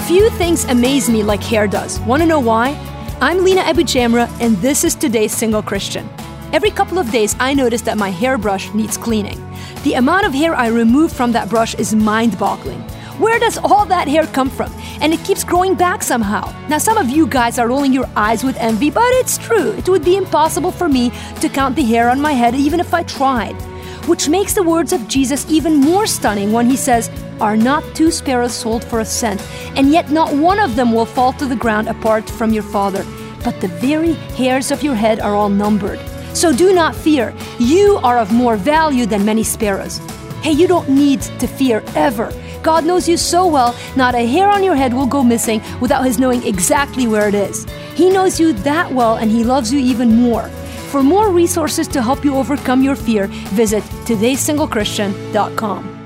Few things amaze me like hair does. Want to know why? I'm Lina Abu Jamra, and this is today's Single Christian. Every couple of days, I notice that my hairbrush needs cleaning. The amount of hair I remove from that brush is mind-boggling. Where does all that hair come from? And it keeps growing back somehow. Now, some of you guys are rolling your eyes with envy, but it's true. It would be impossible for me to count the hair on my head even if I tried. Which makes the words of Jesus even more stunning when he says, "Are not 2 sparrows sold for a cent, and yet not one of them will fall to the ground apart from your Father. But the very hairs of your head are all numbered. So do not fear. You are of more value than many sparrows." Hey, you don't need to fear ever. God knows you so well, not a hair on your head will go missing without His knowing exactly where it is. He knows you that well, and He loves you even more. For more resources to help you overcome your fear, visit todaysinglechristian.com.